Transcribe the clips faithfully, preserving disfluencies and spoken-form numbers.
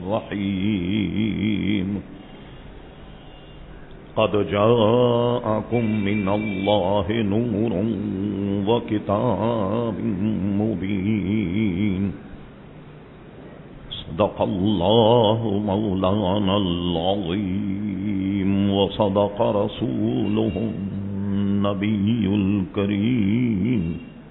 الرحيم قد جاءكم من الله نور وكتاب مبين صدق الله مولانا العظيم وصدق رسوله النبي الكريم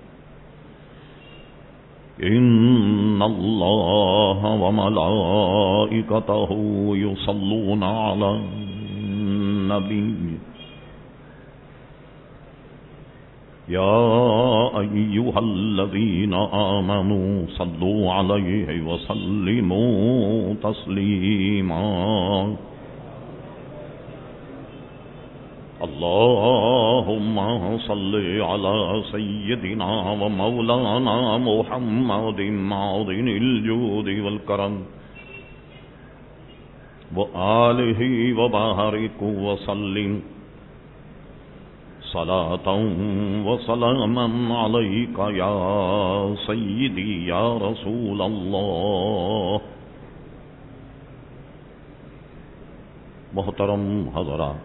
إن الله وملائكته يصلون على النبي يا أيها الذين آمنوا صلوا عليه وسلموا تسليما اللهم صل على سيدنا ومولانا محمد معدن الجود والكرم وآله وبارك وسلم صلاة وسلاما عليك يا سيدي يا رسول الله. محترم حضرات،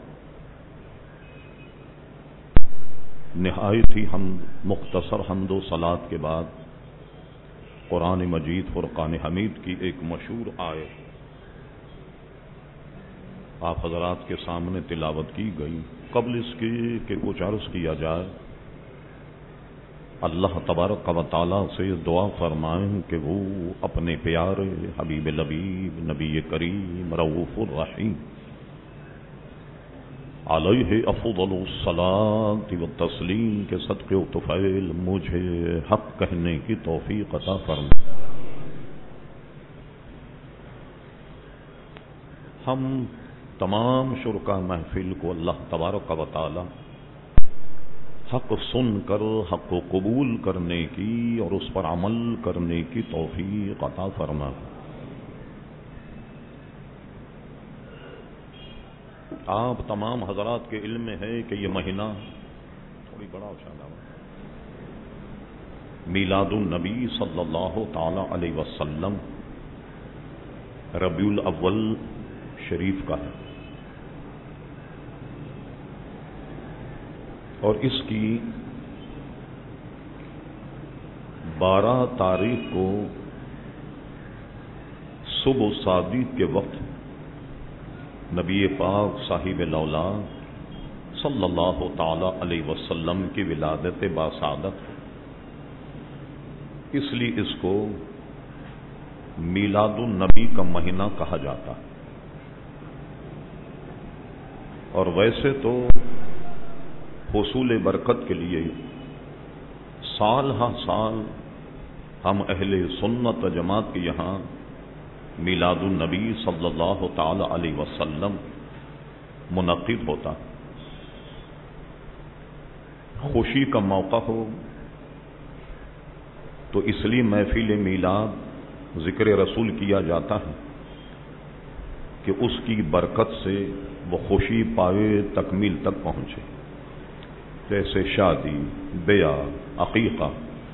نہایت ہی ہم مختصر حمد و صلات کے بعد قرآن مجید فرقان حمید کی ایک مشہور آیت آپ حضرات کے سامنے تلاوت کی گئی. قبل اس کے کہ کچھ عرض کیا جائے، اللہ تبارک و تعالیٰ سے دعا فرمائیں کہ وہ اپنے پیارے حبیب لبیب نبی کریم رؤوف الرحیم علیہ افضل الصلاۃ والتسلیم کے صدقے و طفیل مجھے حق کہنے کی توفیق عطا فرمائے. ہم تمام شرکا محفل کو اللہ تبارک و تعالی حق سن کر حق کو قبول کرنے کی اور اس پر عمل کرنے کی توفیق عطا فرمائے. آپ تمام حضرات کے علم میں ہے کہ یہ مہینہ تھوڑی بڑا اچھا میلاد النبی صلی اللہ تعالی علیہ وسلم ربیع الاول شریف کا ہے، اور اس کی بارہ تاریخ کو صبح صادق کے وقت نبی پاک صاحب لولا صلی اللہ تعالی علیہ وسلم کی ولادت باسعادت، اس لیے اس کو میلاد النبی کا مہینہ کہا جاتا ہے. اور ویسے تو حصول برکت کے لیے سال ہر سال ہم اہل سنت جماعت کے یہاں میلاد النبی صلی اللہ تعالی علیہ وسلم منعقد ہوتا. خوشی کا موقع ہو تو اس لیے محفل میلاد ذکر رسول کیا جاتا ہے کہ اس کی برکت سے وہ خوشی پائے تکمیل تک پہنچے، جیسے شادی، بیعہ، عقیقہ.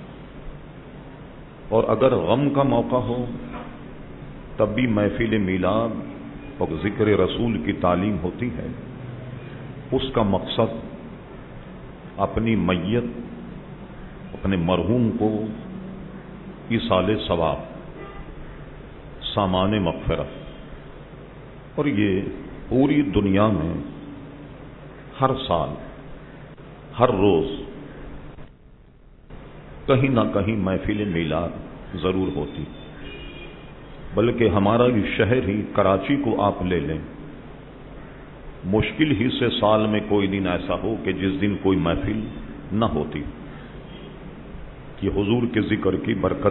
اور اگر غم کا موقع ہو تب بھی محفل میلاد اور ذکر رسول کی تعلیم ہوتی ہے. اس کا مقصد اپنی میت، اپنے مرحوم کو ایصال ثواب، سامان مغفرت. اور یہ پوری دنیا میں ہر سال ہر روز کہیں نہ کہیں محفل میلاد ضرور ہوتی. بلکہ ہمارا یہ شہر ہی کراچی کو آپ لے لیں، مشکل ہی سے سال میں کوئی دن ایسا ہو کہ جس دن کوئی محفل نہ ہوتی. کہ حضور کے ذکر کی برکت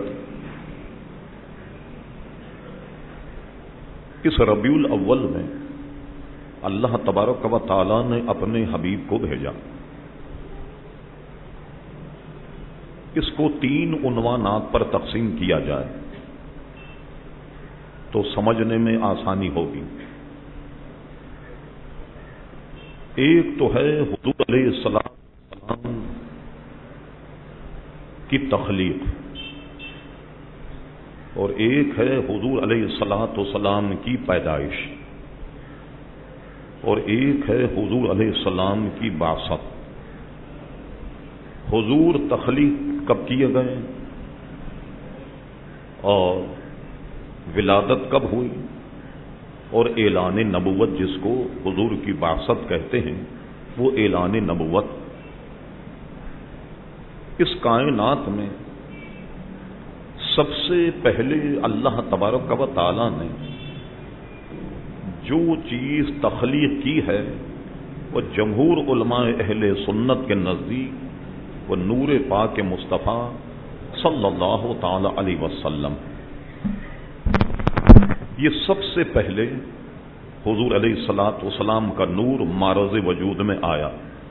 اس ربیع الاول میں اللہ تبارک و تعالی نے اپنے حبیب کو بھیجا. اس کو تین عنوانات پر تقسیم کیا جائے تو سمجھنے میں آسانی ہوگی. ایک تو ہے حضور علیہ السلام کی تخلیق، اور ایک ہے حضور علیہ الصلوۃ والسلام کی پیدائش، اور ایک ہے حضور علیہ السلام کی بعثت۔ حضور تخلیق کب کیے گئے اور ولادت کب ہوئی، اور اعلان نبوت جس کو حضور کی بعثت کہتے ہیں وہ اعلان نبوت۔ اس کائنات میں سب سے پہلے اللہ تبارک و تعالی نے جو چیز تخلیق کی ہے وہ جمہور علماء اہل سنت کے نزدیک وہ نور پاک مصطفیٰ صلی اللہ تعالی علیہ وسلم، یہ سب سے پہلے حضور علیہ الصلوۃ والسلام کا نور معرض وجود میں آیا۔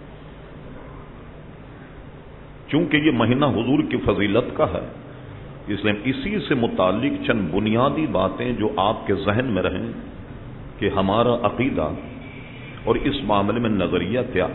چونکہ یہ مہینہ حضور کی فضیلت کا ہے، اس لیے اسی سے متعلق چند بنیادی باتیں جو آپ کے ذہن میں رہیں کہ ہمارا عقیدہ اور اس معاملے میں نظریہ کیا۔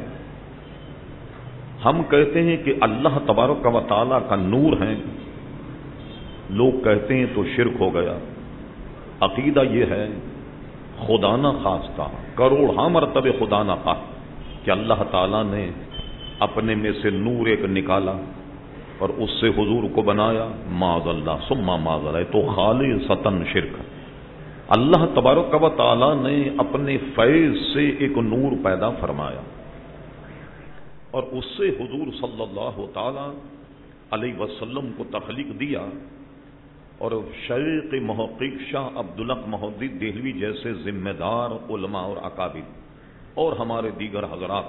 ہم کہتے ہیں کہ اللہ تبارک و تعالیٰ کا نور ہے، لوگ کہتے ہیں تو شرک ہو گیا۔ عقیدہ یہ ہے خدا نہ خواستہ، کروڑ مرتبہ خدا نہ خواستہ، کہ اللہ تعالیٰ نے اپنے میں سے نور ایک نکالا اور اس سے حضور کو بنایا، معاذ اللہ ثم معاذ اللہ، تو خالصتاً شرک۔ اللہ تبارک و تعالیٰ نے اپنے فیض سے ایک نور پیدا فرمایا اور اس سے حضور صلی اللہ تعالی علیہ وسلم کو تخلیق دیا، اور شیخ محقق شاہ عبدالحق محدث دہلوی جیسے ذمہ دار علماء اور اکابر اور ہمارے دیگر حضرات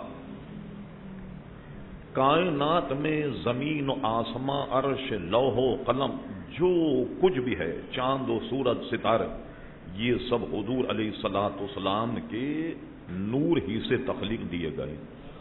کائنات میں زمین و آسماں، عرش، لوح و قلم، جو کچھ بھی ہے، چاند و سورج، ستارے، یہ سب حضور علیہ الصلوۃ والسلام کے نور ہی سے تخلیق دیے گئے۔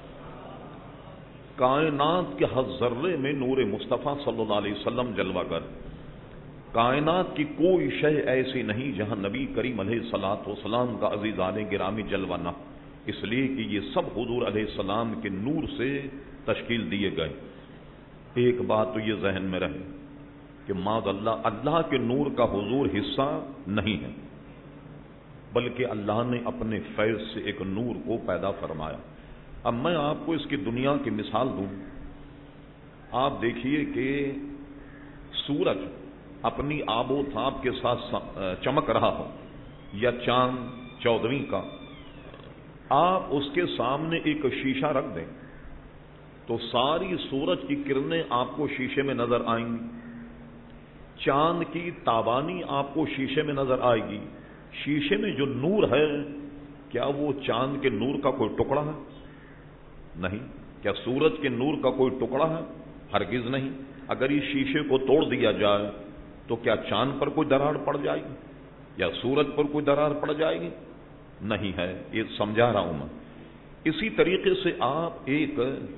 کائنات کے ہر ذرے میں نور مصطفیٰ صلی اللہ علیہ وسلم جلوہ گر۔ کائنات کی کوئی شے ایسی نہیں جہاں نبی کریم علیہ الصلوۃ والسلام کا عزیزان گرامی جلوہ نہ، اس لیے کہ یہ سب حضور علیہ السلام کے نور سے تشکیل دیے گئے۔ ایک بات تو یہ ذہن میں رہے کہ معاذ اللہ اللہ کے نور کا حضور حصہ نہیں ہے، بلکہ اللہ نے اپنے فیض سے ایک نور کو پیدا فرمایا۔ اب میں آپ کو اس کی دنیا کی مثال دوں۔ آپ دیکھیے کہ سورج اپنی آب و تاب کے ساتھ چمک رہا ہو، یا چاند چودھویں کا، آپ اس کے سامنے ایک شیشہ رکھ دیں تو ساری سورج کی کرنیں آپ کو شیشے میں نظر آئیں گی، چاند کی تابانی آپ کو شیشے میں نظر آئے گی۔ شیشے میں جو نور ہے کیا وہ چاند کے نور کا کوئی ٹکڑا ہے؟ نہیں۔ کیا سورج کے نور کا کوئی ٹکڑا ہے؟ ہرگز نہیں۔ اگر اس شیشے کو توڑ دیا جائے تو کیا چاند پر کوئی دراڑ پڑ جائے گی یا سورج پر کوئی دراڑ پڑ جائے گی؟ نہیں ہے۔ یہ سمجھا رہا ہوں میں۔ اسی طریقے سے آپ ایک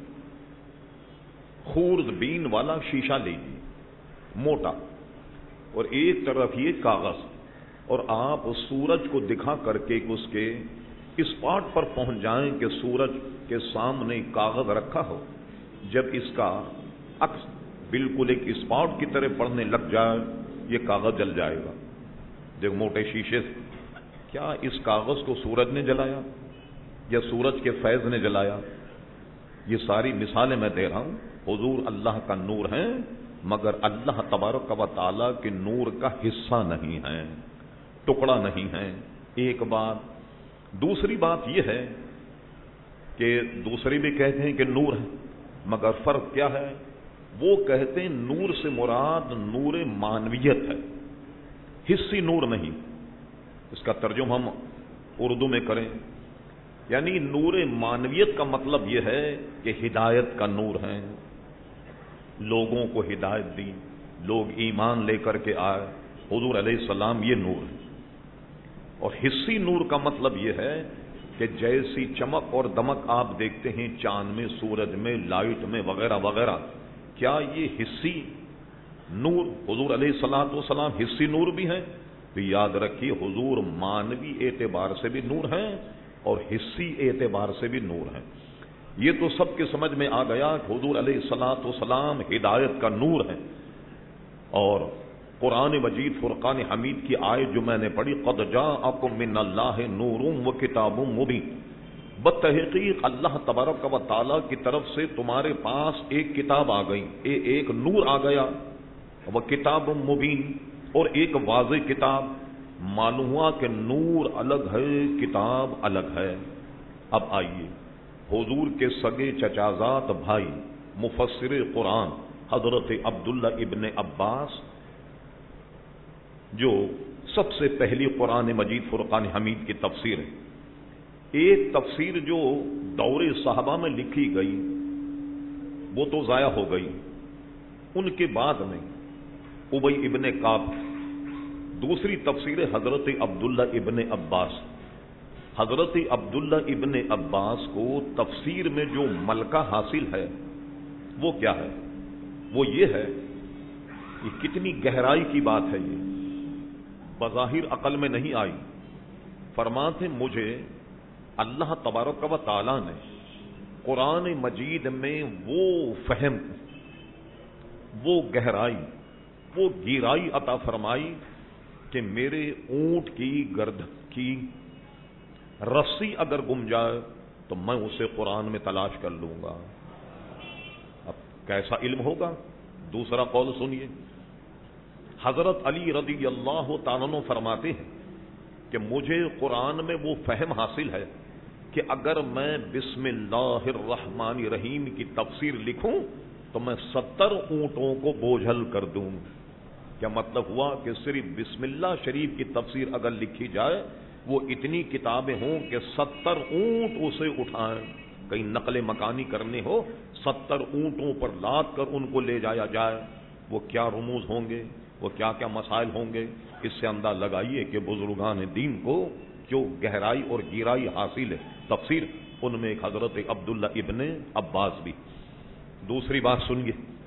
خورد بین والا شیشہ لیجیے، موٹا، اور ایک طرف یہ کاغذ، اور آپ سورج کو دکھا کر کے اس کے اسپاٹ پر پہنچ جائیں کہ سورج کے سامنے کاغذ رکھا ہو، جب اس کا عکس بالکل ایک اسپاٹ کی طرح پڑنے لگ جائے یہ کاغذ جل جائے گا۔ دیکھ موٹے شیشے سے، کیا اس کاغذ کو سورج نے جلایا یا سورج کے فیض نے جلایا؟ یہ ساری مثالیں میں دے رہا ہوں۔ حضور اللہ کا نور ہیں، مگر اللہ تبارک و تعالیٰ کے نور کا حصہ نہیں ہے، ٹکڑا نہیں ہے۔ ایک بات۔ دوسری بات یہ ہے کہ دوسری بھی کہتے ہیں کہ نور ہے، مگر فرق کیا ہے؟ وہ کہتے ہیں نور سے مراد نور معنویت ہے، حصی نور نہیں۔ اس کا ترجمہ ہم اردو میں کریں، یعنی نور معنویت کا مطلب یہ ہے کہ ہدایت کا نور ہے، لوگوں کو ہدایت دی، لوگ ایمان لے کر کے آئے، حضور علیہ السلام یہ نور ہے۔ اور حصی نور کا مطلب یہ ہے کہ جیسی چمک اور دمک آپ دیکھتے ہیں چاند میں، سورج میں، لائٹ میں، وغیرہ وغیرہ، کیا یہ حصی نور حضور علیہ الصلوۃ والسلام حصی نور بھی ہیں؟ تو یاد رکھیے حضور مانوی اعتبار سے بھی نور ہیں اور حصی اعتبار سے بھی نور ہیں۔ یہ تو سب کے سمجھ میں آ گیا کہ حضور علیہ الصلوۃ والسلام ہدایت کا نور ہے، اور قرآن مجید فرقان حمید کی آیت جو میں نے پڑھی، قد جاءکم من اللہ نور و کتاب مبین، بتحقیق اللہ تبارک و تعالی کی طرف سے تمہارے پاس ایک کتاب آ گئی، ایک نور آ گیا، وہ کتاب مبین، اور ایک واضح کتاب۔ معلوم ہوا کہ نور الگ ہے، کتاب الگ ہے۔ اب آئیے حضور کے سگے چچازاد بھائی مفسر قرآن حضرت عبداللہ ابن عباس، جو سب سے پہلی قرآن مجید فرقان حمید کی تفسیر ہے، ایک تفسیر جو دور صحابہ میں لکھی گئی وہ تو ضائع ہو گئی، ان کے بعد میں ابی ابن کعب، دوسری تفسیر حضرت عبداللہ ابن عباس۔ حضرت عبداللہ ابن عباس کو تفسیر میں جو ملکہ حاصل ہے وہ کیا ہے؟ وہ یہ ہے، یہ کتنی گہرائی کی بات ہے، یہ بظاہر عقل میں نہیں آئی۔ فرماتے مجھے اللہ تبارک و تعالی نے قرآن مجید میں وہ فہم، وہ گہرائی، وہ گہرائی عطا فرمائی کہ میرے اونٹ کی گرد کی رسی اگر گم جائے تو میں اسے قرآن میں تلاش کر لوں گا۔ اب کیسا علم ہوگا؟ دوسرا قول سنیے، حضرت علی رضی اللہ تعالیٰ عنہ فرماتے ہیں کہ مجھے قرآن میں وہ فہم حاصل ہے کہ اگر میں بسم اللہ الرحمن الرحیم کی تفسیر لکھوں تو میں ستر اونٹوں کو بوجھل کر دوں۔ کیا مطلب ہوا کہ صرف بسم اللہ شریف کی تفسیر اگر لکھی جائے وہ اتنی کتابیں ہوں کہ ستر اونٹ اسے اٹھائیں، کہیں نقل مکانی کرنے ہو ستر اونٹوں پر لاد کر ان کو لے جایا جائے، وہ کیا رموز ہوں گے، وہ کیا کیا مسائل ہوں گے۔ اس سے اندازہ لگائیے کہ بزرگان دین کو جو گہرائی اور گہرائی حاصل ہے تفسیر، ان میں ایک حضرت عبداللہ ابن عباس بھی۔ دوسری بات سنیے،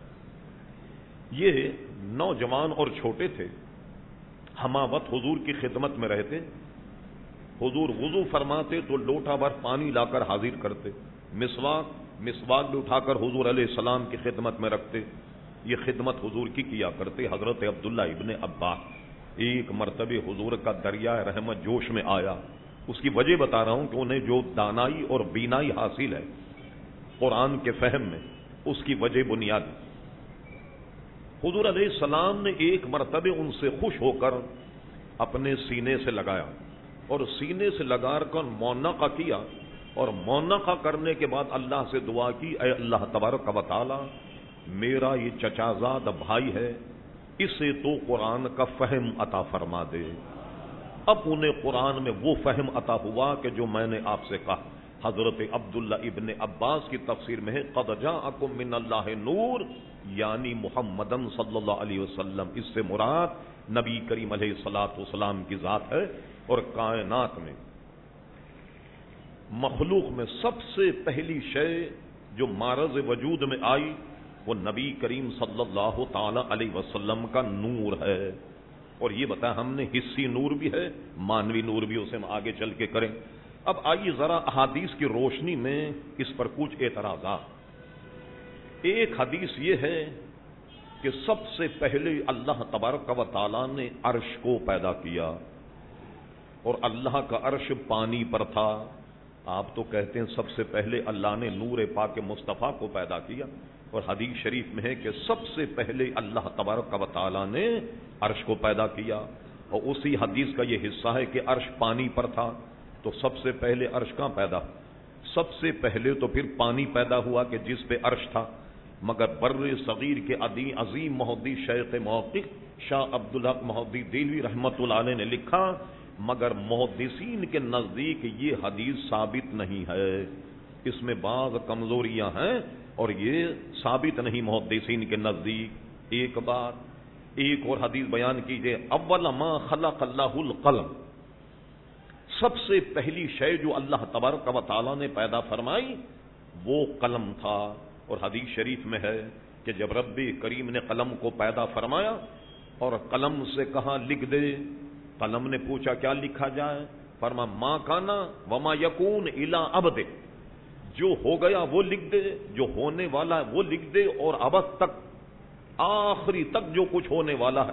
یہ نوجوان اور چھوٹے تھے، ہماوت حضور کی خدمت میں رہتے، حضور وضو فرماتے تو لوٹا بھر پانی لا کر حاضر کرتے، مسواک مسواک بھی اٹھا کر حضور علیہ السلام کی خدمت میں رکھتے، یہ خدمت حضور کی کیا کرتے حضرت عبداللہ ابن عباس۔ ایک مرتبہ حضور کا دریائے رحمت جوش میں آیا، اس کی وجہ بتا رہا ہوں کہ انہیں جو دانائی اور بینائی حاصل ہے قرآن کے فہم میں، اس کی وجہ بنیادی، حضور علیہ السلام نے ایک مرتبہ ان سے خوش ہو کر اپنے سینے سے لگایا اور سینے سے لگا کر مونقہ کیا، اور مونقہ کرنے کے بعد اللہ سے دعا کی، اے اللہ تبارک و تعالی میرا یہ چچازاد بھائی ہے، اسے تو قرآن کا فہم عطا فرما دے۔ اب انہیں قرآن میں وہ فہم عطا ہوا کہ جو میں نے آپ سے کہا۔ حضرت عبداللہ ابن عباس کی تفسیر میں ہے قد جاءکم من اللہ نور، یعنی محمدن صلی اللہ علیہ وسلم، اس سے مراد نبی کریم علیہ الصلوۃ والسلام کی ذات ہے۔ اور کائنات میں مخلوق میں سب سے پہلی شے جو معرض وجود میں آئی وہ نبی کریم صلی اللہ تعالی علیہ وسلم کا نور ہے۔ اور یہ بتا ہم نے حصی نور بھی ہے، مانوی نور بھی، اسے ہم آگے چل کے کریں۔ اب آئیے ذرا احادیث کی روشنی میں اس پر کچھ اعتراضات۔ ایک حدیث یہ ہے کہ سب سے پہلے اللہ تبارک و تعالی نے عرش کو پیدا کیا، اور اللہ کا عرش پانی پر تھا۔ آپ تو کہتے ہیں سب سے پہلے اللہ نے نور پاک مصطفیٰ کو پیدا کیا، اور حدیث شریف میں ہے کہ سب سے پہلے اللہ تبارک و تعالی نے عرش کو پیدا کیا، اور اسی حدیث کا یہ حصہ ہے کہ عرش پانی پر تھا، تو سب سے پہلے عرش کہاں پیدا؟ سب سے پہلے تو پھر پانی پیدا ہوا کہ جس پہ عرش تھا۔ مگر بر صغیر کے عظیم محدث شیخ محقق شاہ عبدالحق محدثی دہلوی رحمۃ اللہ علیہ نے لکھا، مگر محدثین کے نزدیک یہ حدیث ثابت نہیں ہے، اس میں بعض کمزوریاں ہیں اور یہ ثابت نہیں محدثین کے نزدیک۔ ایک بات، ایک اور حدیث بیان کیجئے، اول ما خلق اللہ القلم، سب سے پہلی شے جو اللہ تبارک و تعالی نے پیدا فرمائی وہ قلم تھا۔ اور حدیث شریف میں ہے کہ جب رب کریم نے قلم کو پیدا فرمایا اور قلم سے کہا لکھ دے، قلم نے پوچھا کیا لکھا جائے؟ فرما ما کانا وما یکون الی ابد، جو ہو گیا وہ لکھ دے، جو ہونے والا ہے وہ لکھ دے، اور ابد تک، آخری تک جو کچھ ہونے والا ہے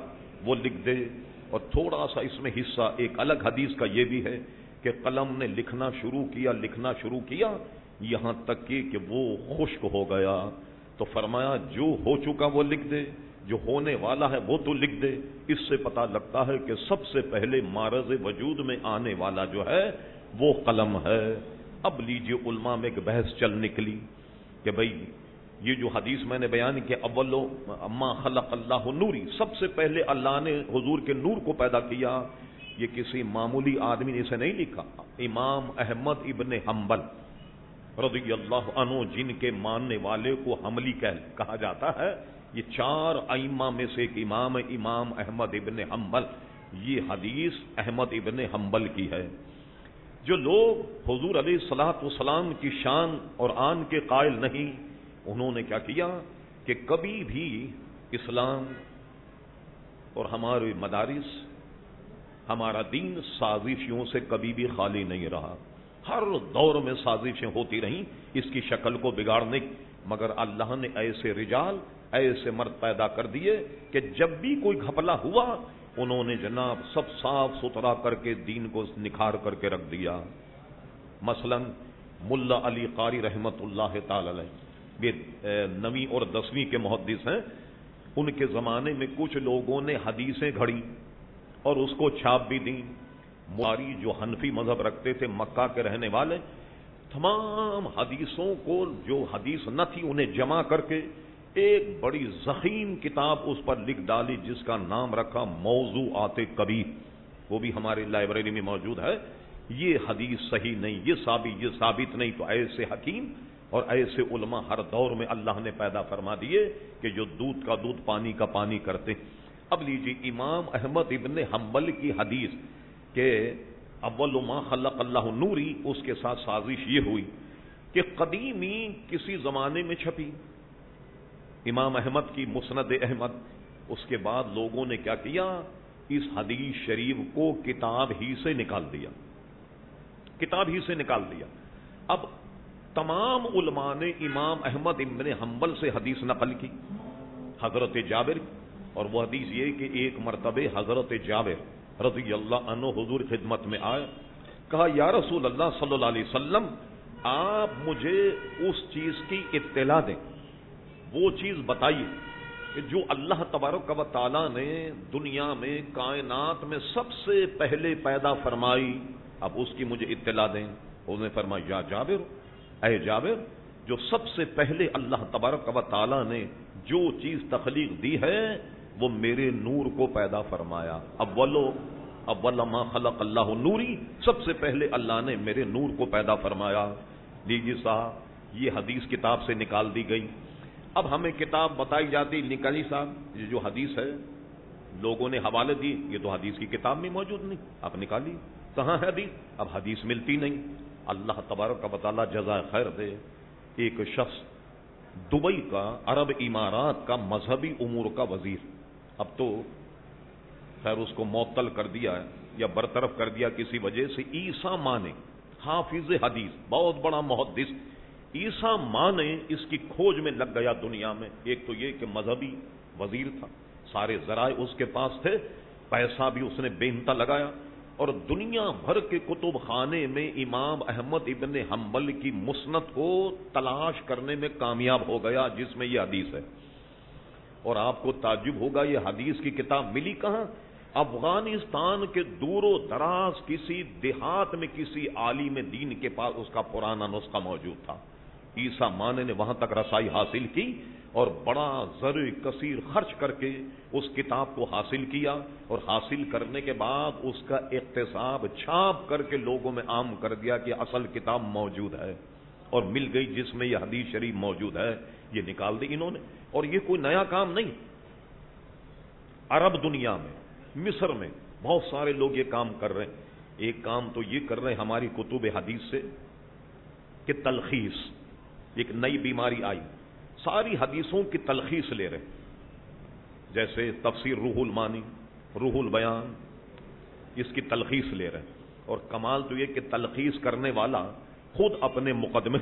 وہ لکھ دے. اور تھوڑا سا اس میں حصہ ایک الگ حدیث کا یہ بھی ہے کہ قلم نے لکھنا شروع کیا لکھنا شروع کیا یہاں تک کہ, کہ وہ خشک ہو گیا. تو فرمایا جو ہو چکا وہ لکھ دے, جو ہونے والا ہے وہ تو لکھ دے. اس سے پتہ لگتا ہے کہ سب سے پہلے معرض وجود میں آنے والا جو ہے وہ قلم ہے. اب لیجیے علماء میں ایک بحث چل نکلی کہ بھئی یہ جو حدیث میں نے بیان کیا اولو اما خلق اللہ نوری, سب سے پہلے اللہ نے حضور کے نور کو پیدا کیا, یہ کسی معمولی آدمی نے اسے نہیں لکھا. امام احمد ابن حنبل رضی اللہ عنہ, جن کے ماننے والے کو حنبلی کہا جاتا ہے, یہ چار ائمہ میں سے ایک امام امام احمد ابن حنبل. یہ حدیث احمد ابن حنبل کی ہے. جو لوگ حضور علیہ الصلوۃ والسلام کی شان اور آن کے قائل نہیں, انہوں نے کیا کیا کہ کبھی بھی اسلام اور ہمارے مدارس ہمارا دین سازشوں سے کبھی بھی خالی نہیں رہا. ہر دور میں سازشیں ہوتی رہیں اس کی شکل کو بگاڑنے, مگر اللہ نے ایسے رجال ایسے مرد پیدا کر دیے کہ جب بھی کوئی گھپلا ہوا انہوں نے جناب سب صاف ستھرا کر کے دین کو نکھار کر کے رکھ دیا. مثلا ملا علی قاری رحمت اللہ تعالی علیہ, یہ نویں اور دسویں کے محدث ہیں. ان کے زمانے میں کچھ لوگوں نے حدیثیں گھڑی اور اس کو چھاپ بھی دیں. ماری جو حنفی مذہب رکھتے تھے مکہ کے رہنے والے, تمام حدیثوں کو جو حدیث نہ تھی انہیں جمع کر کے ایک بڑی ضخیم کتاب اس پر لکھ ڈالی جس کا نام رکھا موضوعات کبیر. وہ بھی ہماری لائبریری میں موجود ہے. یہ حدیث صحیح نہیں, یہ ثابت یہ ثابت نہیں. تو ایسے حکیم اور ایسے علماء ہر دور میں اللہ نے پیدا فرما دیے کہ جو دودھ کا دودھ پانی کا پانی کرتے. اب لیجیے امام احمد ابن حنبل کی حدیث کہ اول ما خلق اللہ نوری, اس کے ساتھ سازش یہ ہوئی کہ قدیمی کسی زمانے میں چھپی امام احمد کی مسند احمد. اس کے بعد لوگوں نے کیا کیا, اس حدیث شریف کو کتاب ہی سے نکال دیا کتاب ہی سے نکال دیا. اب تمام علماء نے امام احمد ابن حنبل سے حدیث نقل کی, حضرت جابر, اور وہ حدیث یہ کہ ایک مرتبہ حضرت جابر رضی اللہ عنہ حضور خدمت میں آئے, کہا یا رسول اللہ صلی اللہ علیہ وسلم آپ مجھے اس چیز کی اطلاع دیں, وہ چیز بتائیے کہ جو اللہ تبارک و تعالی نے دنیا میں کائنات میں سب سے پہلے پیدا فرمائی, اب اس کی مجھے اطلاع دیں. انہوں نے فرمایا یا جابر, اے جابر, جو سب سے پہلے اللہ تبارک و تعالی نے جو چیز تخلیق دی ہے وہ میرے نور کو پیدا فرمایا. اولو اول ما خلق اللہ نوری, سب سے پہلے اللہ نے میرے نور کو پیدا فرمایا. لیجیے صاحب یہ حدیث کتاب سے نکال دی گئی. اب ہمیں کتاب بتائی جاتی, نکالی صاحب یہ جو حدیث ہے لوگوں نے حوالے دی, یہ تو حدیث کی کتاب میں موجود نہیں, آپ نکالی کہاں ہے حدیث. اب حدیث ملتی نہیں. اللہ تبارک و تعالی جزائے خیر دے, ایک شخص دبئی کا عرب امارات کا مذہبی امور کا وزیر, اب تو خیر اس کو معطل کر دیا ہے یا برطرف کر دیا کسی وجہ سے, عیسیٰ مانے حافظ حدیث بہت بڑا محدث, عیسیٰ مانے اس کی کھوج میں لگ گیا دنیا میں. ایک تو یہ کہ مذہبی وزیر تھا, سارے ذرائع اس کے پاس تھے, پیسہ بھی اس نے بے انتہا لگایا, اور دنیا بھر کے کتب خانے میں امام احمد ابن حنبل کی مسند کو تلاش کرنے میں کامیاب ہو گیا جس میں یہ حدیث ہے. اور آپ کو تعجب ہوگا یہ حدیث کی کتاب ملی کہاں, افغانستان کے دور و دراز کسی دیہات میں کسی عالم دین کے پاس اس کا پرانا نسخہ موجود تھا. عیسیٰ مانے نے وہاں تک رسائی حاصل کی اور بڑا زر کثیر خرچ کر کے اس کتاب کو حاصل کیا, اور حاصل کرنے کے بعد اس کا اقتصاب چھاپ کر کے لوگوں میں عام کر دیا کہ اصل کتاب موجود ہے, اور مل گئی جس میں یہ حدیث شریف موجود ہے. یہ نکال دی انہوں نے, اور یہ کوئی نیا کام نہیں. عرب دنیا میں مصر میں بہت سارے لوگ یہ کام کر رہے ہیں. ایک کام تو یہ کر رہے ہیں ہماری کتب حدیث سے کہ تلخیص, ایک نئی بیماری آئی, ساری حدیثوں کی تلخیص لے رہے, جیسے تفسیر روح المانی, روح البیان, اس کی تلخیص لے رہے. اور کمال تو یہ کہ تلخیص کرنے والا خود اپنے مقدمے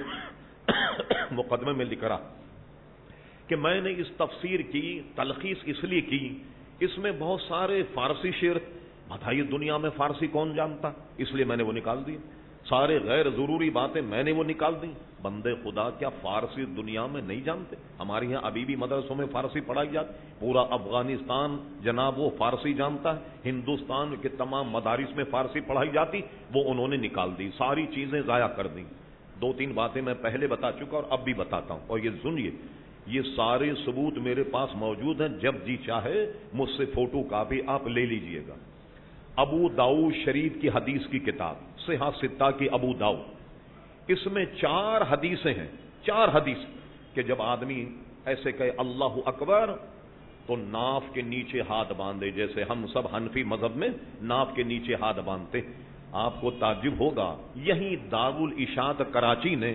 مقدمے میں لکھ رہا کہ میں نے اس تفسیر کی تلخیص اس لیے کی اس میں بہت سارے فارسی شعر، بتائیے دنیا میں فارسی کون جانتا، اس لیے میں نے وہ نکال دی. سارے غیر ضروری باتیں میں نے وہ نکال دی. بندے خدا کیا فارسی دنیا میں نہیں جانتے؟ ہمارے یہاں ابھی بھی مدرسوں میں فارسی پڑھائی جاتی، پورا افغانستان جناب وہ فارسی جانتا ہے، ہندوستان کے تمام مدارس میں فارسی پڑھائی جاتی، وہ انہوں نے نکال دی، ساری چیزیں ضائع کر دی. دو تین باتیں میں پہلے بتا چکا اور اب بھی بتاتا ہوں، اور یہ سنیے، یہ سارے ثبوت میرے پاس موجود ہیں، جب جی چاہے مجھ سے فوٹو کاپی آپ لے لیجئے گا. ابو داؤد شریف کی حدیث کی کتاب صحیح ستہ کی ابو داؤد، اس میں چار حدیثیں ہیں، چار حدیث کہ جب آدمی ایسے کہے اللہ اکبر تو ناف کے نیچے ہاتھ باندھے، جیسے ہم سب حنفی مذہب میں ناف کے نیچے ہاتھ باندھتے. آپ کو تعجب ہوگا، یہی دارالاشاعت کراچی نے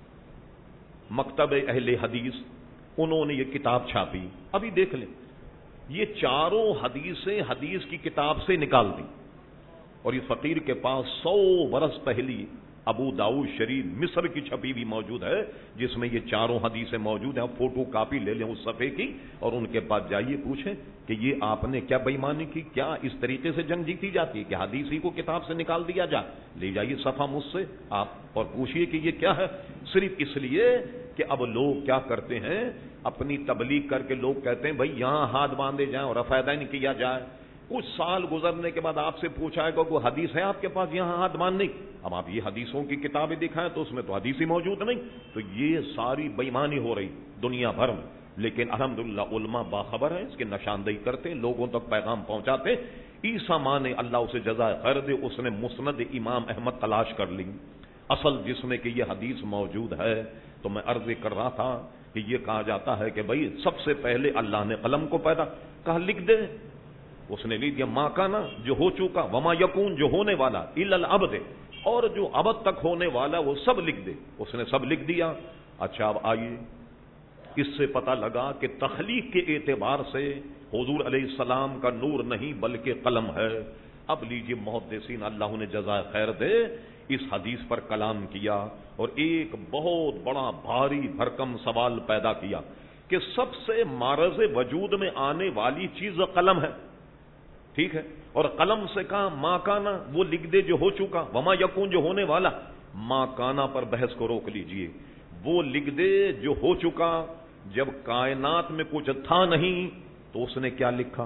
مکتب اہل حدیث، انہوں نے یہ کتاب چھاپی، ابھی دیکھ لیں، یہ چاروں حدیثیں حدیث کی کتاب سے نکال دی. اور اس فقیر کے پاس سو برس پہلی ابو داؤد شریف مصر کی چھپی بھی موجود ہے، جس میں یہ چاروں حدیثیں موجود ہیں. فوٹو کاپی لے لیں اس صفحے کی اور ان کے پاس جائیے، پوچھیں کہ یہ آپ نے کیا بےایمانی کی، کیا اس طریقے سے جنگ جیتی جاتی ہے کہ حدیث ہی کو کتاب سے نکال دیا جائے؟ لے جائیے صفحہ مجھ سے آپ اور پوچھئے کہ یہ کیا ہے. صرف اس لیے کہ اب لوگ کیا کرتے ہیں، اپنی تبلیغ کر کے لوگ کہتے ہیں بھائی یہاں ہاتھ باندھے جائیں اور رفع یدین کیا جائے. کچھ سال گزرنے کے بعد آپ سے پوچھا ہے کہ کوئی حدیث ہے آپ کے پاس یہاں ہاتھ باندھنے کی؟ اب آپ یہ حدیثوں کی کتابیں دکھائیں تو اس میں تو حدیث ہی موجود نہیں. تو یہ ساری بےایمانی ہو رہی دنیا بھر میں، لیکن الحمدللہ علماء باخبر ہیں، اس کی نشاندہی کرتے ہیں، لوگوں تک پیغام پہنچاتے. عیسیٰ ماں نے اللہ اسے جزائے خیر دے، اس نے مسند امام احمد تلاش کر لی، اصل جس میں کہ یہ حدیث موجود ہے. تو میں عرض کر رہا تھا کہ یہ کہا جاتا ہے کہ بھائی سب سے پہلے اللہ نے قلم کو پیدا کہا لکھ دے، اس نے لکھ دیا ما کانا جو ہو چکا، وما یکون جو ہونے والا، الا الابد اور جو ابد تک ہونے والا وہ سب لکھ دے. اس نے سب لکھ دیا. اچھا اب آئیے، اس سے پتہ لگا کہ تخلیق کے اعتبار سے حضور علیہ السلام کا نور نہیں بلکہ قلم ہے. اب لیجیے محدثین اللہ نے جزائے خیر دے اس حدیث پر کلام کیا اور ایک بہت بڑا بھاری بھرکم سوال پیدا کیا کہ سب سے معرض وجود میں آنے والی چیز قلم ہے، ٹھیک ہے، اور قلم سے کہا ما کانا وہ لکھ دے جو ہو چکا، وما یکون جو ہونے والا. ما کانا پر بحث کو روک لیجئے، وہ لکھ دے جو ہو چکا. جب کائنات میں کچھ تھا نہیں تو اس نے کیا لکھا؟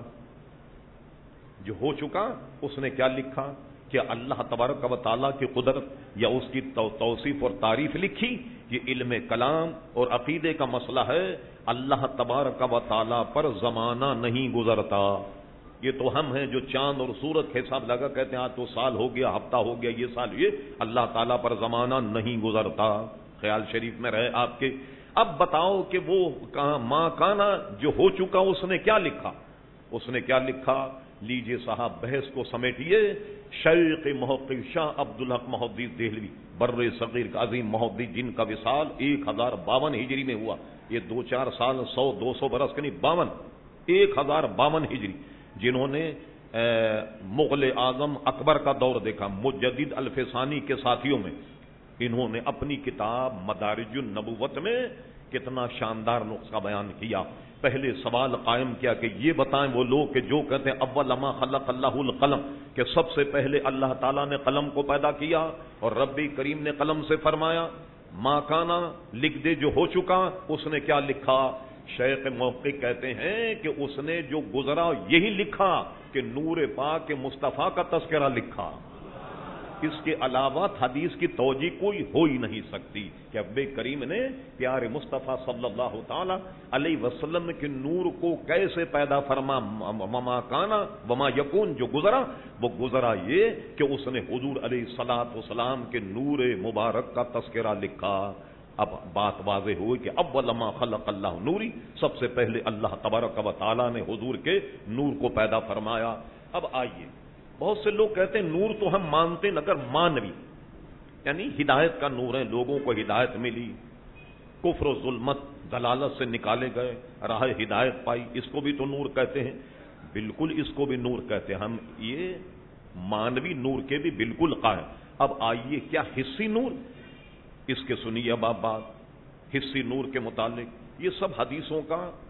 جو ہو چکا اس نے کیا لکھا کہ اللہ تبارک و تعالیٰ کی قدرت یا اس کی توصیف اور تعریف لکھی. یہ علم کلام اور عقیدے کا مسئلہ ہے. اللہ تبارک و تعالیٰ پر زمانہ نہیں گزرتا. یہ تو ہم ہیں جو چاند اور سورج کے حساب لگا کہتے ہیں آج تو سال ہو گیا، ہفتہ ہو گیا، یہ سال، یہ اللہ تعالیٰ پر زمانہ نہیں گزرتا. خیال شریف میں رہے آپ کے. اب بتاؤ کہ وہ کہاں ماں کانا جو ہو چکا اس نے کیا لکھا؟ اس نے کیا لکھا؟ لیجئے صاحب بحث کو سمیٹیے. شیخ محقق شاہ عبدالحق محدث دہلوی بر صغیر کا عظیم محدث جن کا وصال ایک ہزار باون ہجری میں ہوا. یہ دو چار سال سو دو سو برس کے نہیں، باون ایک ہزار باون ہجری، جنہوں نے مغل اعظم اکبر کا دور دیکھا، مجدد الفسانی کے ساتھیوں میں. انہوں نے اپنی کتاب مدارج النبوت میں کتنا شاندار نسخہ بیان کیا. پہلے سوال قائم کیا کہ یہ بتائیں وہ لوگ کہ جو کہتے ہیں اول ما خلق اللہ القلم، کہ سب سے پہلے اللہ تعالیٰ نے قلم کو پیدا کیا اور رب کریم نے قلم سے فرمایا ما کانا لکھ دے جو ہو چکا. اس نے کیا لکھا؟ شیخ محقق کہتے ہیں کہ اس نے جو گزرا یہی لکھا کہ نور پاک مصطفیٰ کا تذکرہ لکھا. اس کے علاوہ حدیث کی توجیہ کوئی ہو ہی نہیں سکتی کہ رب کریم نے پیارے مصطفیٰ صلی اللہ تعالی علیہ وسلم کے نور کو کیسے پیدا فرما. وما کانا وما یکون جو گزرا وہ گزرا یہ کہ اس نے حضور علیہ الصلوۃ والسلام کے نور مبارک کا تذکرہ لکھا. اب بات واضح ہوئی کہ اول ما خلق اللہ نوری، سب سے پہلے اللہ تبارک و تعالیٰ نے حضور کے نور کو پیدا فرمایا. اب آئیے، بہت سے لوگ کہتے ہیں نور تو ہم مانتے مگر مانوی، یعنی ہدایت کا نور ہے، لوگوں کو ہدایت ملی، کفر و ظلمت ضلالت سے نکالے گئے، راہ ہدایت پائی، اس کو بھی تو نور کہتے ہیں. بالکل اس کو بھی نور کہتے ہیں ہم، یہ مانوی نور کے بھی بالکل قائم. اب آئیے کیا حصی نور؟ اس کے سنیے اب آپ بات حصی نور کے متعلق. یہ سب حدیثوں کا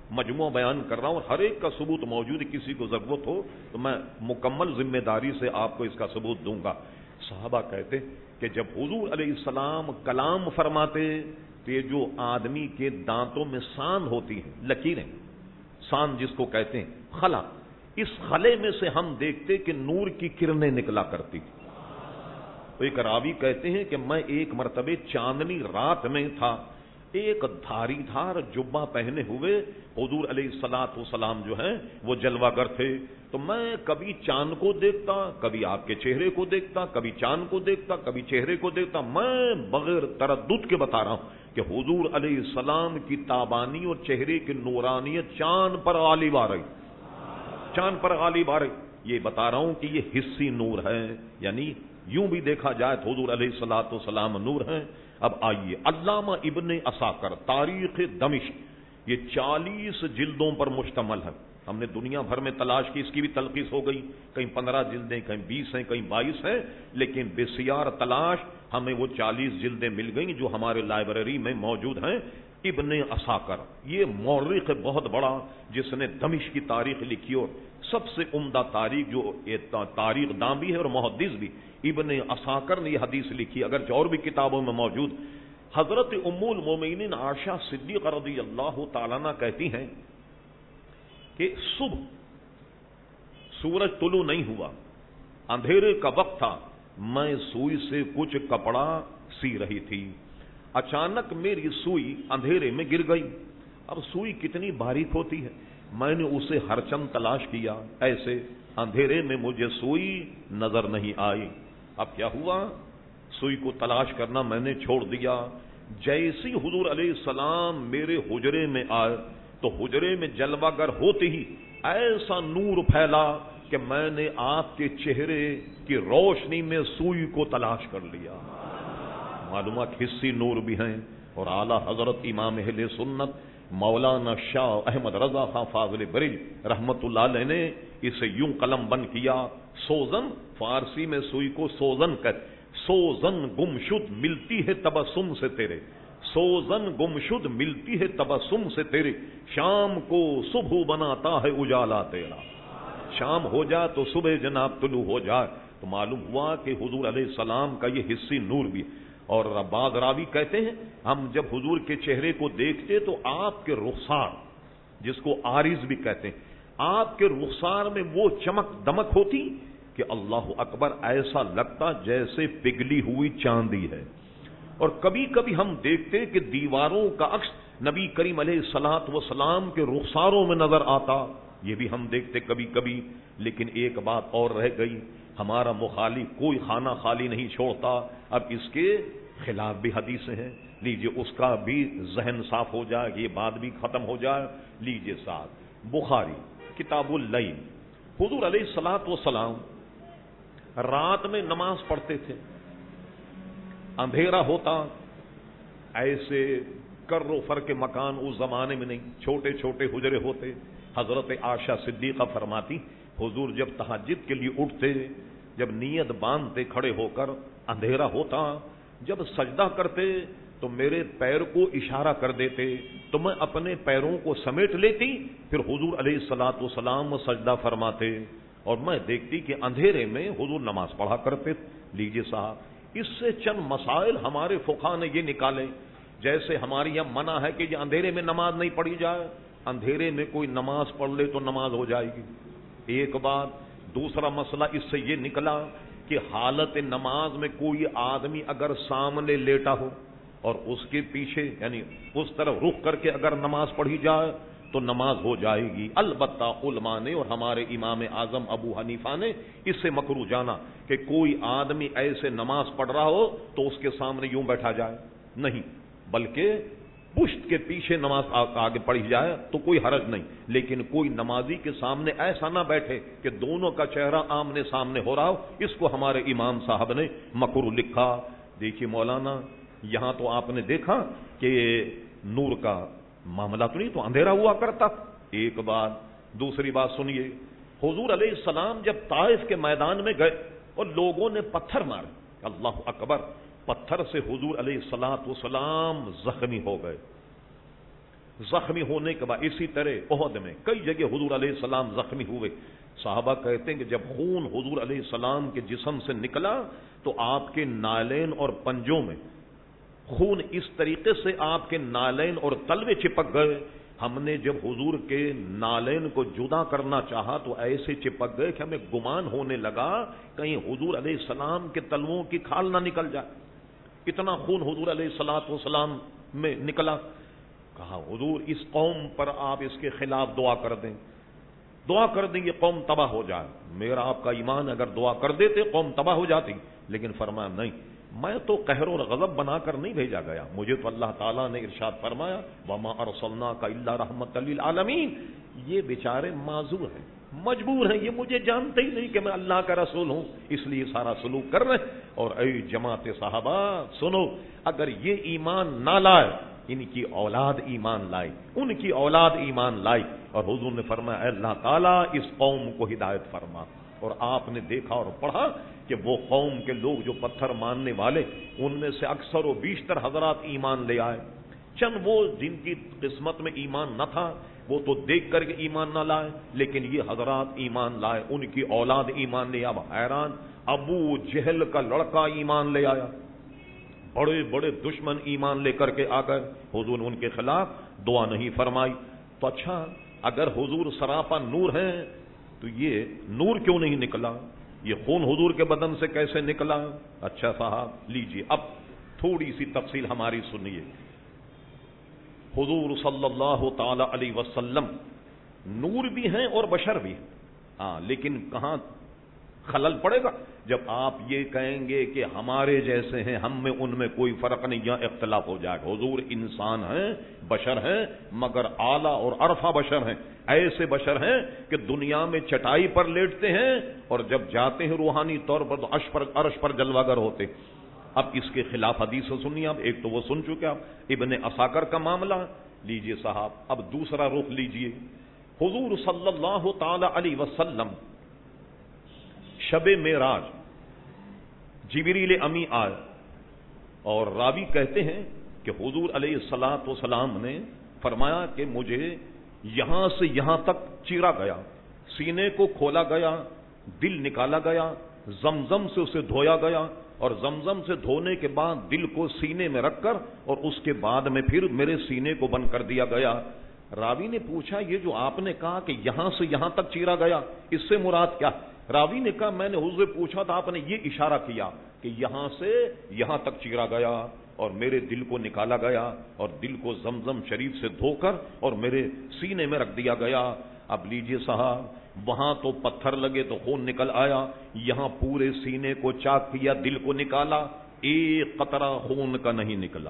مجموعہ بیان کر رہا ہوں، ہر ایک کا ثبوت موجود ہے، کسی کو ضرورت ہو تو میں مکمل ذمہ داری سے آپ کو اس کا ثبوت دوں گا۔ صحابہ کہتے کہ جب حضور علیہ السلام کلام فرماتے تو یہ جو آدمی کے دانتوں میں ساند ہوتی ہیں، لکیریں، ساند جس کو کہتے ہیں، خلا، اس خلے میں سے ہم دیکھتے کہ نور کی کرنیں نکلا کرتی تھی۔ تو ایک راوی کہتے ہیں کہ میں ایک مرتبہ چاندنی رات میں تھا، ایک دھاری دھار جبہ پہنے ہوئے حضور علیہ الصلوۃ والسلام جو ہیں وہ جلوہ گر تھے، تو میں کبھی چاند کو دیکھتا، کبھی آپ کے چہرے کو دیکھتا، کبھی چاند کو دیکھتا، کبھی چہرے کو دیکھتا۔ میں بغیر تردد کے بتا رہا ہوں کہ حضور علیہ السلام کی تابانی اور چہرے کی نورانیت چاند پر غالب آ رہی، چاند پر غالب آ رہی۔ یہ بتا رہا ہوں کہ یہ حسی نور ہے، یعنی یوں بھی دیکھا جائے تو حضور علیہ الصلوۃ والسلام نور ہیں۔ اب آئیے، علامہ ابن عساکر تاریخ دمشق، یہ چالیس جلدوں پر مشتمل ہے۔ ہم نے دنیا بھر میں تلاش کی، اس کی بھی تلخیص ہو گئی، کہیں پندرہ جلدیں، کہیں بیس ہیں، کہیں بائیس ہیں، لیکن بسیار تلاش ہمیں وہ چالیس جلدیں مل گئیں جو ہمارے لائبریری میں موجود ہیں۔ ابن عساکر یہ مورخ بہت بڑا جس نے دمشق کی تاریخ لکھی، اور سب سے عمدہ تاریخ جو تاریخ داں بھی ہے اور محدث بھی، ابن عساکر نے یہ حدیث لکھی، اگرچہ اور بھی کتابوں میں موجود۔ حضرت ام المومنین عائشہ صدیقہ رضی اللہ تعالیٰ عنہا کہتی ہیں کہ صبح سورج طلوع نہیں ہوا، اندھیرے کا وقت تھا، میں سوئی سے کچھ کپڑا سی رہی تھی، اچانک میری سوئی اندھیرے میں گر گئی۔ اب سوئی کتنی باریک ہوتی ہے، میں نے اسے ہر چند تلاش کیا، ایسے اندھیرے میں مجھے سوئی نظر نہیں آئی۔ اب کیا ہوا، سوئی کو تلاش کرنا میں نے چھوڑ دیا۔ جیسی حضور علیہ السلام میرے حجرے میں آئے تو حجرے میں جلوہ گر ہوتے ہی ایسا نور پھیلا کہ میں نے آپ کے چہرے کی روشنی میں سوئی کو تلاش کر لیا۔ معلومات حصی نور بھی ہیں، اور اعلیٰ حضرت امام اہل سنت مولانا شاہ احمد رضا خان فاضل بریلوی رحمت اللہ علیہ نے اسے یوں قلم بند کیا، سوزن، فارسی میں سوئی کو سوزن کہتے، سوزن گمشد ملتی ہے تبسم سے تیرے، سوزن گمشد ملتی ہے تبسم سے تیرے، شام کو صبح بناتا ہے اجالا تیرا، شام ہو جائے تو صبح جناب طلوع ہو جائے۔ تو معلوم ہوا کہ حضور علیہ السلام کا یہ حصی نور بھی، اور بعض راوی کہتے ہیں ہم جب حضور کے چہرے کو دیکھتے تو آپ کے رخسار، جس کو عارض بھی کہتے ہیں، آپ کے رخسار میں وہ چمک دمک ہوتی کہ اللہ اکبر، ایسا لگتا جیسے پگھلی ہوئی چاندی ہے۔ اور کبھی کبھی ہم دیکھتے کہ دیواروں کا عکس نبی کریم علیہ الصلوۃ والسلام کے رخساروں میں نظر آتا، یہ بھی ہم دیکھتے کبھی کبھی۔ لیکن ایک بات اور رہ گئی، ہمارا مخالف کوئی خانہ خالی نہیں چھوڑتا، اب اس کے خلاف بھی حدیثیں ہیں، لیجئے اس کا بھی ذہن صاف ہو جائے، یہ بات بھی ختم ہو جائے۔ لیجئے ساتھ بخاری کتاب اللیل، حضور علیہ الصلوۃ والسلام رات میں نماز پڑھتے تھے، اندھیرا ہوتا، ایسے کر و فر کے مکان اس زمانے میں نہیں، چھوٹے چھوٹے حجرے ہوتے۔ حضرت عائشہ صدیقہ فرماتی حضور جب تہجد کے لیے اٹھتے، جب نیت باندھتے کھڑے ہو کر، اندھیرا ہوتا، جب سجدہ کرتے تو میرے پیر کو اشارہ کر دیتے تو میں اپنے پیروں کو سمیٹ لیتی، پھر حضور علیہ الصلوۃ والسلام سجدہ فرماتے، اور میں دیکھتی کہ اندھیرے میں حضور نماز پڑھا کرتے۔ لیجیے صاحب، اس سے چند مسائل ہمارے فقہا نے یہ نکالے، جیسے ہماری یہاں منع ہے کہ یہ اندھیرے میں نماز نہیں پڑھی جائے، اندھیرے میں کوئی نماز پڑھ لے تو نماز ہو جائے گی، ایک بات۔ دوسرا مسئلہ اس سے یہ نکلا کہ حالت نماز میں کوئی آدمی اگر سامنے لیٹا ہو اور اس کے پیچھے یعنی اس طرف رخ کر کے اگر نماز پڑھی جائے تو نماز ہو جائے گی۔ البتہ علماء نے اور ہمارے امام اعظم ابو حنیفہ نے اس سے مکروہ جانا کہ کوئی آدمی ایسے نماز پڑھ رہا ہو تو اس کے سامنے یوں بیٹھا جائے، نہیں، بلکہ پشت کے پیچھے نماز آگے پڑھی جائے تو کوئی حرج نہیں، لیکن کوئی نمازی کے سامنے ایسا نہ بیٹھے کہ دونوں کا چہرہ آمنے سامنے ہو رہا ہو، اس کو ہمارے امام صاحب نے مکروہ لکھا۔ دیکھیے مولانا، یہاں تو آپ نے دیکھا کہ نور کا معاملہ تو نہیں، تو اندھیرا ہوا کرتا، ایک بات۔ دوسری بات سنیے، حضور علیہ السلام جب طائف کے میدان میں گئے اور لوگوں نے پتھر مارے، اللہ اکبر، پتھر سے حضور علیہ الصلوۃ والسلام زخمی ہو گئے، زخمی ہونے کے بعد اسی طرح احد میں کئی جگہ حضور علیہ السلام زخمی ہوئے. صحابہ کہتے ہیں کہ جب خون حضور علیہ السلام کے جسم سے نکلا تو آپ کے نالین اور پنجوں میں خون اس طریقے سے آپ کے نالین اور تلوے چپک گئے. ہم نے جب حضور کے نالین کو جدا کرنا چاہا تو ایسے چپک گئے کہ ہمیں گمان ہونے لگا کہیں حضور علیہ السلام کے تلووں کی کھال نہ نکل جائے. اتنا خون حضور علیہ الصلوۃ والسلام میں نکلا. کہا حضور اس قوم پر آپ اس کے خلاف دعا کر دیں, دعا کر دیں یہ قوم تباہ ہو جائے. میرا آپ کا ایمان اگر دعا کر دیتے قوم تباہ ہو جاتی, لیکن فرمایا نہیں, میں تو قہر اور غضب بنا کر نہیں بھیجا گیا, مجھے تو اللہ تعالیٰ نے ارشاد فرمایا وما ارسلناک الا رحمۃ للعالمین. یہ بیچارے معذور ہیں, مجبور ہیں, یہ مجھے جانتے ہی نہیں کہ میں اللہ کا رسول ہوں, اس لیے سارا سلوک کر رہے ہیں. اور اے جماعت صحابہ سنو, اگر یہ ایمان نہ لائے, ان کی اولاد ایمان لائی, ان کی اولاد ایمان لائی. اور حضور نے فرمایا اے اللہ تعالیٰ اس قوم کو ہدایت فرما. اور آپ نے دیکھا اور پڑھا کہ وہ قوم کے لوگ جو پتھر ماننے والے, ان میں سے اکثر و بیشتر حضرات ایمان لے آئے. چند وہ جن کی قسمت میں ایمان نہ تھا وہ تو دیکھ کر کے ایمان نہ لائے, لیکن یہ حضرات ایمان لائے, ان کی اولاد ایمان لے آیا. حیران, ابو جہل کا لڑکا ایمان لے آیا, بڑے بڑے دشمن ایمان لے کر کے آ گئے. حضور نے ان کے خلاف دعا نہیں فرمائی. تو اچھا اگر حضور سراپا نور ہیں تو یہ نور کیوں نہیں نکلا, یہ خون حضور کے بدن سے کیسے نکلا؟ اچھا صاحب لیجئے اب تھوڑی سی تفصیل ہماری سنیے. حضور صلی اللہ تعالی علیہ وسلم نور بھی ہیں اور بشر بھی ہیں, ہاں, لیکن کہاں خلل پڑے گا جب آپ یہ کہیں گے کہ ہمارے جیسے ہیں, ہم میں ان میں کوئی فرق نہیں, یہاں اختلاف ہو جائے گا. حضور انسان ہیں, بشر ہیں, مگر اعلیٰ اور عرفہ بشر ہیں. ایسے بشر ہیں کہ دنیا میں چٹائی پر لیٹتے ہیں اور جب جاتے ہیں روحانی طور پر تو عرش پر عرش پر جلوہ گر ہوتے. اب اس کے خلاف حدیث سنیے آپ, ایک تو وہ سن چکے آپ, ابن عساکر کا معاملہ لیجئے صاحب. اب دوسرا رخ لیجئے. حضور صلی اللہ تعالی علیہ وسلم شب معراج جبریل امی آئے, اور راوی کہتے ہیں کہ حضور علیہ الصلوۃ والسلام نے فرمایا کہ مجھے یہاں سے یہاں تک چیرا گیا, سینے کو کھولا گیا, دل نکالا گیا, زمزم سے اسے دھویا گیا, اور زمزم سے دھونے کے بعد دل کو سینے میں رکھ کر اور اس کے بعد میں پھر میرے سینے کو بند کر دیا گیا. راوی نے پوچھا یہ جو آپ نے کہا کہ یہاں سے یہاں تک چیرا گیا, اس سے مراد کیا؟ راوی نے کہا میں نے حضور سے پوچھا تھا, آپ نے یہ اشارہ کیا کہ یہاں سے یہاں تک چیرا گیا اور میرے دل کو نکالا گیا اور دل کو زمزم شریف سے دھو کر اور میرے سینے میں رکھ دیا گیا. اب لیجئے صاحب, وہاں تو پتھر لگے تو خون نکل آیا, یہاں پورے سینے کو چاک کیا, دل کو نکالا, ایک قطرہ خون کا نہیں نکلا,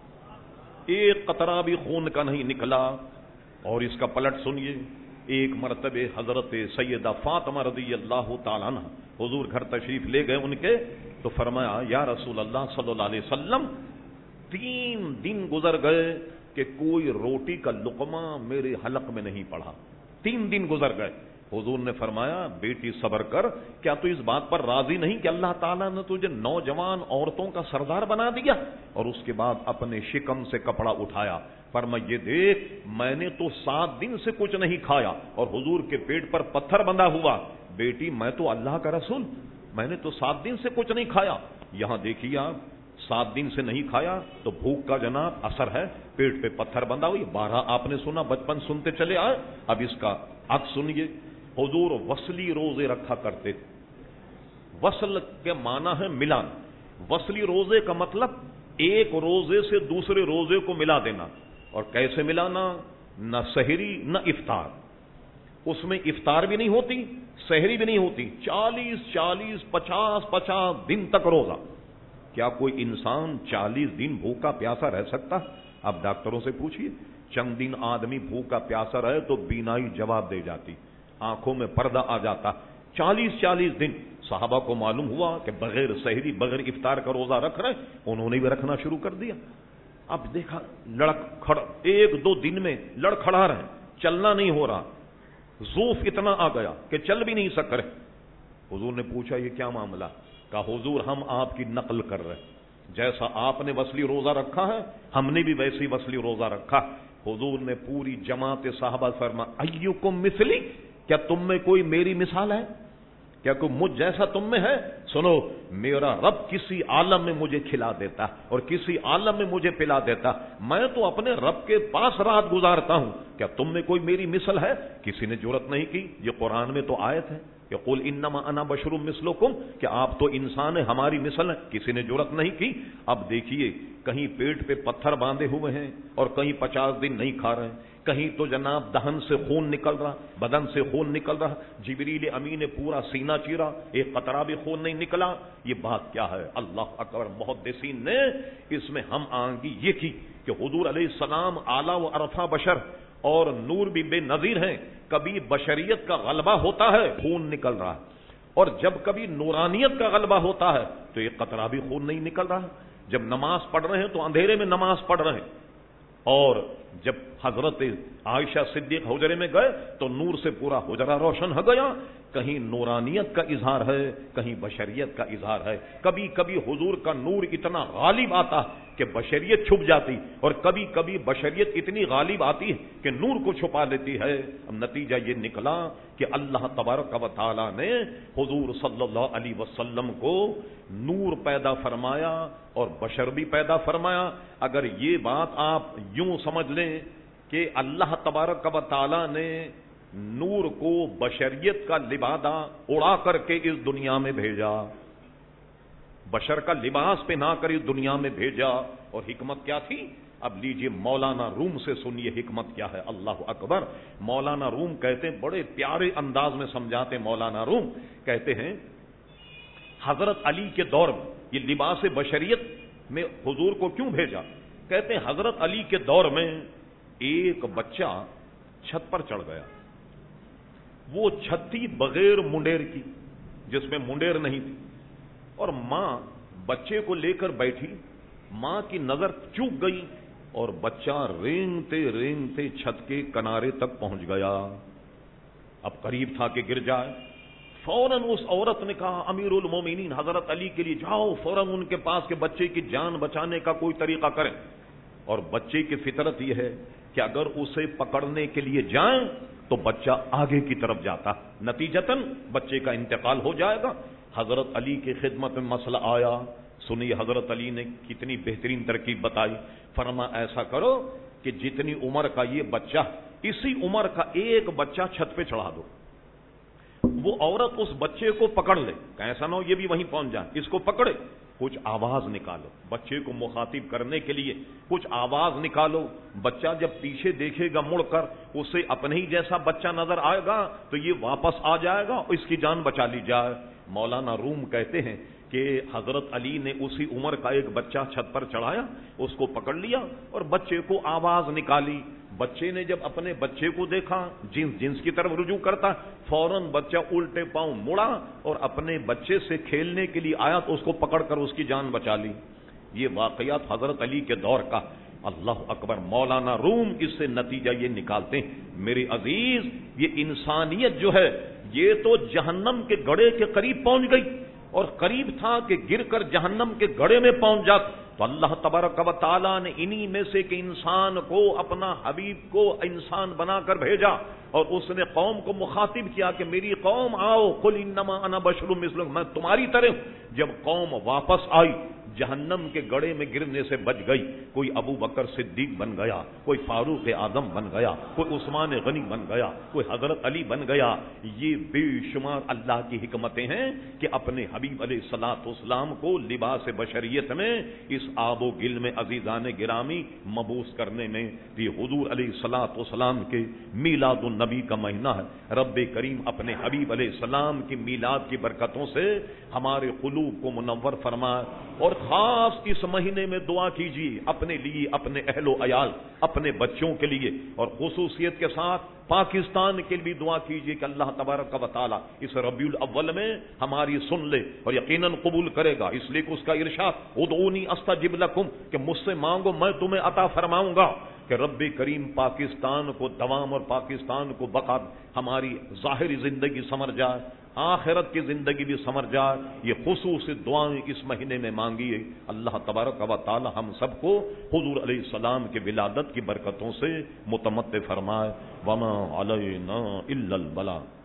ایک قطرہ بھی خون کا نہیں نکلا. اور اس کا پلٹ سنیے. ایک مرتبہ حضرت سیدہ فاطمہ رضی اللہ تعالیٰ عنہ حضور گھر تشریف لے گئے ان کے, تو فرمایا یا رسول اللہ صلی اللہ علیہ وسلم تین دن گزر گئے کہ کوئی روٹی کا لقمہ میرے حلق میں نہیں پڑا, تین دن گزر گئے. حضور نے فرمایا بیٹی صبر کر, کیا تو اس بات پر راضی نہیں کہ اللہ تعالیٰ نے تجھے نوجوان عورتوں کا سردار بنا دیا؟ اور اس کے بعد اپنے شکم سے کپڑا اٹھایا, فرمایا یہ دیکھ میں نے تو سات دن سے کچھ نہیں کھایا اور حضور کے پیٹ پر پتھر بندھا ہوا, بیٹی میں تو اللہ کا رسول, میں نے تو سات دن سے کچھ نہیں کھایا. یہاں دیکھیے آپ, سات دن سے نہیں کھایا تو بھوک کا جناب اثر ہے, پیٹ پہ پتھر بندھا ہوئی. بارہ آپ نے سنا, بچپن سنتے چلے آئے. اب اس کا عکس سنیے. حضور وصلی روزے رکھا کرتے تھے. وصل کے معنی ہے ملان. وصلی روزے کا مطلب ایک روزے سے دوسرے روزے کو ملا دینا. اور کیسے ملانا؟ نہ سحری نہ افطار, اس میں افطار بھی نہیں ہوتی, سحری بھی نہیں ہوتی. چالیس چالیس پچاس پچاس دن تک روزہ. کیا کوئی انسان چالیس دن بھوکا پیاسا رہ سکتا؟ اب ڈاکٹروں سے پوچھیے, چند دن آدمی بھوکا پیاسا رہے تو بینائی جواب دے جاتی, آنکھوں میں پردہ آ جاتا. چالیس چالیس دن صحابہ کو معلوم ہوا کہ بغیر سحری بغیر افطار کا روزہ رکھ رہے, انہوں نے بھی رکھنا شروع کر دیا. اب دیکھا لڑک کھڑ ایک دو دن میں لڑ کھڑا رہے, چلنا نہیں ہو رہا, ضعف اتنا آ گیا کہ چل بھی نہیں سک رہے. حضور نے پوچھا یہ کیا معاملہ؟ کہا حضور ہم آپ کی نقل کر رہے, جیسا آپ نے وصلی روزہ رکھا ہے ہم نے بھی ویسے ہی وصلی روزہ رکھا. حضور نے پوری جماعت صحابہ فرما ایکم مثلی، کیا تم میں کوئی میری مثال ہے؟ کیا کوئی مجھ جیسا تم میں ہے؟ سنو، میرا رب کسی عالم میں مجھے کھلا دیتا اور کسی عالم میں مجھے پلا دیتا، میں تو اپنے رب کے پاس رات گزارتا ہوں، کیا تم میں کوئی میری مثل ہے؟ کسی نے جرات نہیں کی۔ یہ قرآن میں تو آیت ہے کہ قل انما انا بشر مثلکم، کہ آپ تو انسان ہیں، ہماری مثل ہے، کسی نے جرات نہیں کی۔ اب دیکھیے، کہیں پیٹ پہ پتھر باندھے ہوئے ہیں اور کہیں پچاس دن نہیں کھا رہے ہیں، کہیں تو جناب دہن سے خون نکل رہا، بدن سے خون نکل رہا، جبریل امین نے پورا سینہ چیرا، ایک قطرہ بھی خون نہیں نکلا۔ یہ بات کیا ہے؟ اللہ اکبر۔ محدثین نے اس میں ہم آنگی یہ کی کہ حضور علیہ السلام اعلیٰ و ارفع بشر اور نور بھی بے نظیر ہیں، کبھی بشریت کا غلبہ ہوتا ہے خون نکل رہا ہے، اور جب کبھی نورانیت کا غلبہ ہوتا ہے تو ایک قطرہ بھی خون نہیں نکل رہا۔ جب نماز پڑھ رہے ہیں تو اندھیرے میں نماز پڑھ رہے ہیں، اور جب حضرت عائشہ صدیق حجرے میں گئے تو نور سے پورا حجرہ روشن ہو گیا۔ کہیں نورانیت کا اظہار ہے، کہیں بشریت کا اظہار ہے۔ کبھی کبھی حضور کا نور اتنا غالب آتا کہ بشریت چھپ جاتی، اور کبھی کبھی بشریت اتنی غالب آتی کہ نور کو چھپا لیتی ہے۔ اب نتیجہ یہ نکلا کہ اللہ تبارک و تعالی نے حضور صلی اللہ علیہ وسلم کو نور پیدا فرمایا اور بشر بھی پیدا فرمایا۔ اگر یہ بات آپ یوں سمجھ لیں کہ اللہ تبارک و تعالی نے نور کو بشریت کا لبادہ اڑا کر کے اس دنیا میں بھیجا، بشر کا لباس پہنا کر اس دنیا میں بھیجا، اور حکمت کیا تھی؟ اب لیجئے مولانا روم سے سنیے حکمت کیا ہے۔ اللہ اکبر۔ مولانا روم کہتے ہیں، بڑے پیارے انداز میں سمجھاتے ہیں مولانا روم، کہتے ہیں حضرت علی کے دور میں یہ لباس بشریت میں حضور کو کیوں بھیجا؟ کہتے ہیں حضرت علی کے دور میں ایک بچہ چھت پر چڑھ گیا، وہ چھت تھی بغیر منڈیر کی، جس میں منڈیر نہیں تھی، اور ماں بچے کو لے کر بیٹھی، ماں کی نظر چوک گئی اور بچہ رینگتے رینگتے چھت کے کنارے تک پہنچ گیا۔ اب قریب تھا کہ گر جائے۔ فوراً اس عورت نے کہا امیر المومنین حضرت علی کے لیے جاؤ فوراً ان کے پاس کہ بچے کی جان بچانے کا کوئی طریقہ کریں۔ اور بچے کی فطرت یہ ہے کہ اگر اسے پکڑنے کے لیے جائیں تو بچہ آگے کی طرف جاتا، نتیجتاً بچے کا انتقال ہو جائے گا۔ حضرت علی کی خدمت میں مسئلہ آیا، سنیے حضرت علی نے کتنی بہترین ترکیب بتائی۔ فرما ایسا کرو کہ جتنی عمر کا یہ بچہ، اسی عمر کا ایک بچہ چھت پہ چڑھا دو، وہ عورت اس بچے کو پکڑ لے، کہ ایسا نہ ہو یہ بھی وہیں پہنچ جائے، اس کو پکڑے، کچھ آواز نکالو، بچے کو مخاطب کرنے کے لیے کچھ آواز نکالو۔ بچہ جب پیچھے دیکھے گا مڑ کر، اسے اپنے ہی جیسا بچہ نظر آئے گا تو یہ واپس آ جائے گا اور اس کی جان بچا لی جائے۔ مولانا روم کہتے ہیں کہ حضرت علی نے اسی عمر کا ایک بچہ چھت پر چڑھایا، اس کو پکڑ لیا اور بچے کو آواز نکالی۔ بچے نے جب اپنے بچے کو دیکھا جنس جنس کی طرف رجوع کرتا، فوراً بچہ الٹے پاؤں مڑا اور اپنے بچے سے کھیلنے کے لیے آیا تو اس کو پکڑ کر اس کی جان بچا لی۔ یہ واقعات حضرت علی کے دور کا۔ اللہ اکبر۔ مولانا روم اس سے نتیجہ یہ نکالتے ہیں، میرے عزیز یہ انسانیت جو ہے یہ تو جہنم کے گڑھے کے قریب پہنچ گئی، اور قریب تھا کہ گر کر جہنم کے گڑھے میں پہنچ جاتا۔ تو اللہ تبارک و تعالیٰ نے انہی میں سے کہ انسان کو اپنا حبیب کو انسان بنا کر بھیجا، اور اس نے قوم کو مخاطب کیا کہ میری قوم آؤ، قل انما انا بشر مثلکم، میں تمہاری طرح ہوں۔ جب قوم واپس آئی، جہنم کے گڑھے میں گرنے سے بچ گئی، کوئی ابو بکر صدیق بن گیا، کوئی فاروق اعظم بن گیا، کوئی عثمان غنی بن گیا، کوئی حضرت علی بن گیا۔ یہ بے شمار اللہ کی حکمتیں ہیں کہ اپنے حبیب علیہ الصلوۃ والسلام کو لباس بشریت میں اس آب و گل میں عزیزان گرامی مبعوث کرنے میں۔ یہ حضور علیہ الصلوۃ والسلام کے میلاد النبی کا مہینہ ہے۔ رب کریم اپنے حبیب علیہ السلام کی میلاد کی برکتوں سے ہمارے قلوب کو منور فرمائے، اور خاص اس مہینے میں دعا کیجیے اپنے لیے، اپنے اہل و عیال، اپنے بچوں کے لیے، اور خصوصیت کے ساتھ پاکستان کے لیے بھی دعا کیجیے کہ اللہ تبارک و تعالی اس ربیع الاول میں ہماری سن لے اور یقیناً قبول کرے گا، اس لیے کہ اس کا ارشاد ادعونی استجب لکم کہ مجھ سے مانگو میں تمہیں عطا فرماؤں گا، کہ رب کریم پاکستان کو دوام اور پاکستان کو بقا، ہماری ظاہری زندگی سمر جائے، آخرت کی زندگی بھی سمر جائے، یہ خصوصی دعائیں اس مہینے میں مانگیے۔ اللہ تبارک و تعالی ہم سب کو حضور علیہ السلام کے ولادت کی برکتوں سے متمتع فرمائے۔ وما علینا الا البلاغ۔